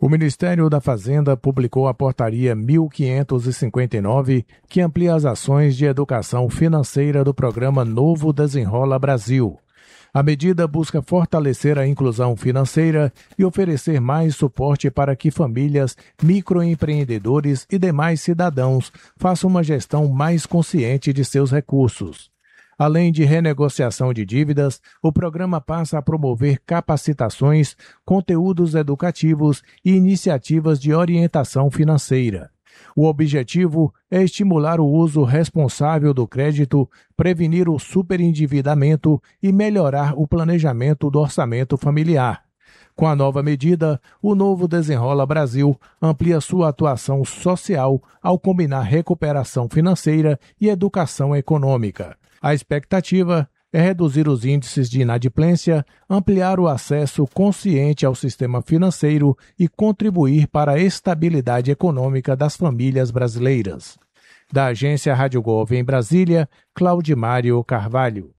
O Ministério da Fazenda publicou a Portaria 1559, que amplia as ações de educação financeira do programa Novo Desenrola Brasil. A medida busca fortalecer a inclusão financeira e oferecer mais suporte para que famílias, microempreendedores e demais cidadãos façam uma gestão mais consciente de seus recursos. Além de renegociação de dívidas, o programa passa a promover capacitações, conteúdos educativos e iniciativas de orientação financeira. O objetivo é estimular o uso responsável do crédito, prevenir o superendividamento e melhorar o planejamento do orçamento familiar. Com a nova medida, o Novo Desenrola Brasil amplia sua atuação social ao combinar recuperação financeira e educação econômica. A expectativa é reduzir os índices de inadimplência, ampliar o acesso consciente ao sistema financeiro e contribuir para a estabilidade econômica das famílias brasileiras. Da agência Rádio Gov em Brasília, Claudimário Carvalho.